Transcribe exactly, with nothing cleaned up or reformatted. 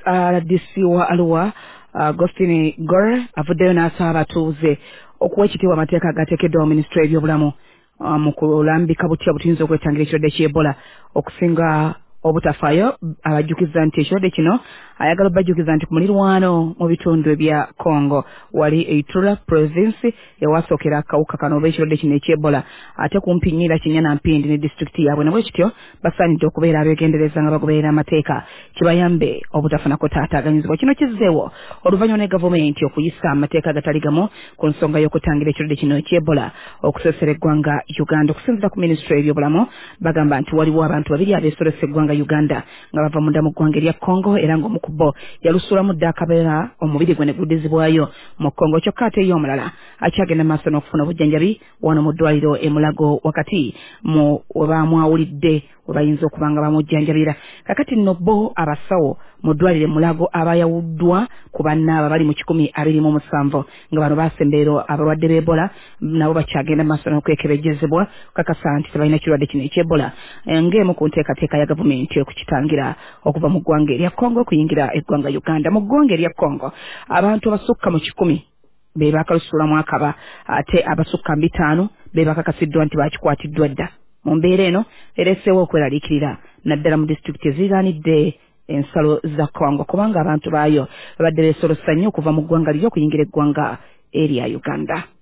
R D C wa Arua Agostini Gore avuddeyo n'asaba abatuuze okuwa ekitiibwa amateeka agateekeddwawo minisitule y'ebyobulamu mu kulambika butya butuyinza okwetangira ekirwadde ky'Ebola okusinga obutafaayo. Abajjukiza nti ekirwadde kino ayagala bajjukiza nti ku mulirwano mu bitundu ebya Congo wali Ituri province ewasookera akawuka kano oba ekirwadde kino eky'Ebola ate kumpi nnyira Kinyana Mpindi ne disitulikiti yaabwe nabwe kityo basaanidde okubeera abeegendereza nga bagoberera amateeka kibayambe obutafunako taataaganyizibwa. Kino kizzeewo oluvannyuma ne gavumenti okuyisa amateeka agatali gamu ku nsonga y'okutangira ekirwadde kino eky'Ebola okusoosera eggwanga Uganda. Okusinziira ku minisitule y'ebyobulamu bagamba nti waliwo abantu babiri abeesolesa eggwanga Uganda nga bava munda mu ggwanga erya Congo era ng'omukubo yalusuulamu dda akabeera omubiri gwe ne guddizibwayo mu Congo. Kyokka ate ye omulala akyagenda maaso n'okufuna obujjanjabi wano mu ddwaliro e Mulago wakati mu we baamwawulidde we bayinza okuba nga bamujjanjabira. Kakati nno bo abasawo mu ddwaliro e Mulago abayawuddwa ku bannaaba bali mu kikumi abiri mu musanvu nga bano baasembeero abalwadde b'Ebola nabo bakyagenda maaso n'okwekebejjezebwa kakasa nti tebalina kirwadde kino eky'Ebola ng'emu ku nteekateeka ya gavumenti okukitangira okuva mu ggwanga erya Congo kuyingira eggwanga Uganda. Mu ggwanga erya Congo abantu abasukka mu kikumi be baakalusuulamu akaba ate abasukka bitaano be bakakasiddwa nti bakikwatiddwa dda. Mu mbeera eno ereeseewo okweraliikirira naddala mu disitulikiti eziraanidde ensalo za Congo kubanga abantu baayo babadde beesolose nnyo okuva mu ggwanga liri okuyingira eggwanga erya Uganda.